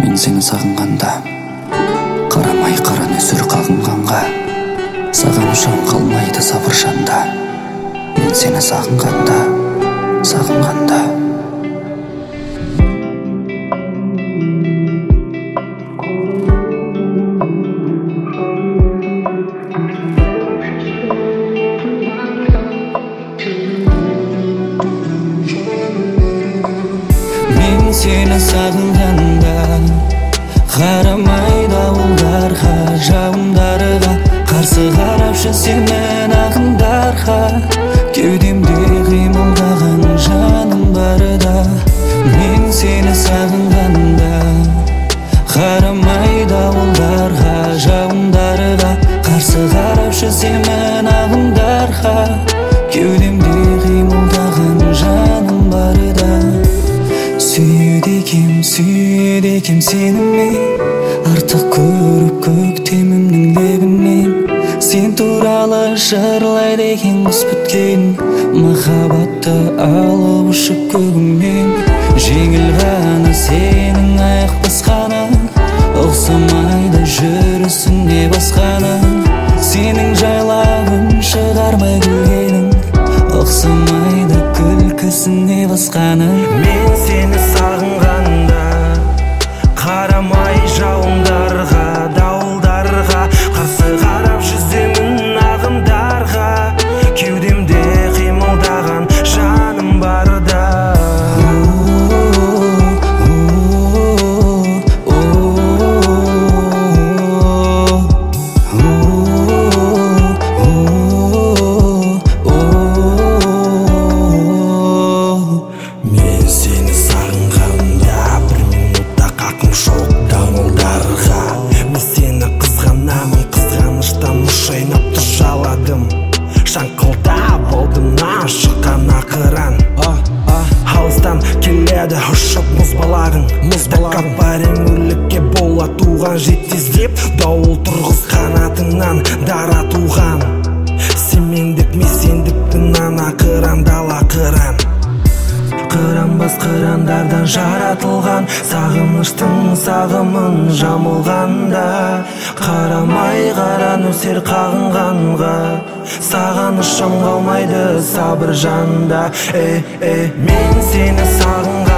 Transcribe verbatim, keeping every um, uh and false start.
Мен сені сағынғанда, қарамай қара нөсер қағынғанға, сағынышым қалмайды сабыр жанда. Мен сені сағынғанда, сағынғанда. Мен сені сағынғанда, қарамай дауылдарға, жауындарға, қарсы қарап жүрсемін ағындарға. Кеудемде қимылдаған жаным барда. Мен сені сағынғанда, қарамай дауылдарға, жауындарға, қарсы қарап жүрсемін ағындарға. Кеудемде қимылдаған жаным барда. Сүйеді екем, сүйеді екем сені мен, артық көріп көктемімнің лебінен. Сен туралы жырлайды екен құс біткен, махаббатты алып ұшып көгіммен. Жеңіл ғана сенің аяқ басқаны, ұқсамайды жүрісіне басқаны. Сенің жайлауын шығармай күлгенің, ұқсамайды күлкісіне басқаны. Мен сені сағынғанда, қарамай жауындарға, дауылдарға, қарсы қарап жүземін ағындарға. Кеудемде қимылдаған жаным барда. Мен сені сағынғанда, бір минутта қақым жоқ дамылдарға. Мен сені қызғанамын, қызғаныштан мұш айнап жаладым. Шаңқылдап болдым ашыққан ақыран. Алыстан келеді ұшып мұз балағың, тақап барың өрлікке бола туған. Жет тезлеп дауыл тұрғыз қанатыңнан дара туған. Сен мендік, мен сендікпін ақыран дала қыран. Қыранбас қырандардан жаратылған, сағыныштың сағымын жамылғанда. Қарамай қара нөсер қағынғанға, сағынышым қалмайды сабыр жанда. Э, э, мен сені сағынған